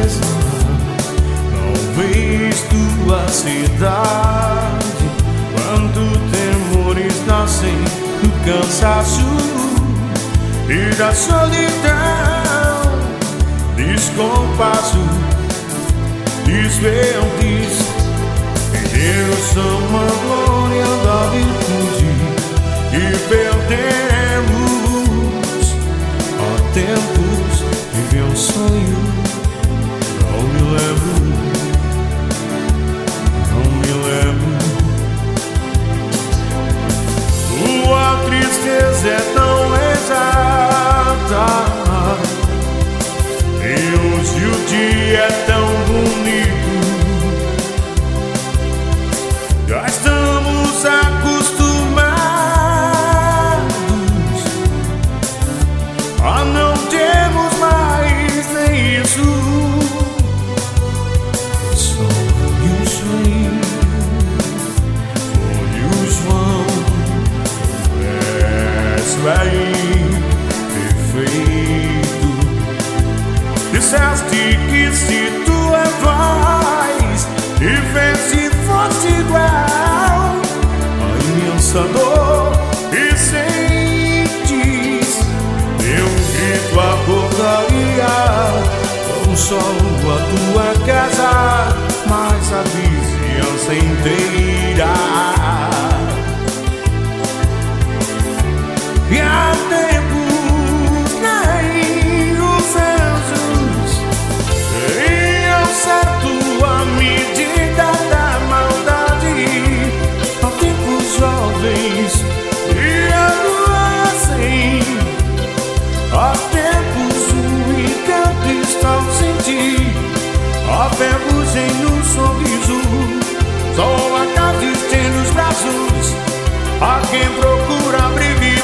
tristeza, não vês tua cidade. Quando temores nascem do cansaço e da solidão, descompasso, desventes, perdemos uma glória da virtude e perdemos. Há tempos vivi um sonho, não me lembro, não me lembro. Tua tristeza é tão exata e hoje o dia é tão bonito. Já estamos acostumados a não termos mais nem isso. Sonho, sonho, foi o João. Aí, perfeito. Disseste que se tu é voz e vê se fosse igual a imensa dor e sentes, eu grito acordaria não só a tua casa, mas a vizinhança inteira. E há tempos nem os anjos teriam certo a medida da maldade. Há tempos jovens e adoecem, há tempos o encanto está ausente, há ferrugem no sorriso, só a casa estende os braços a quem procura abrigo.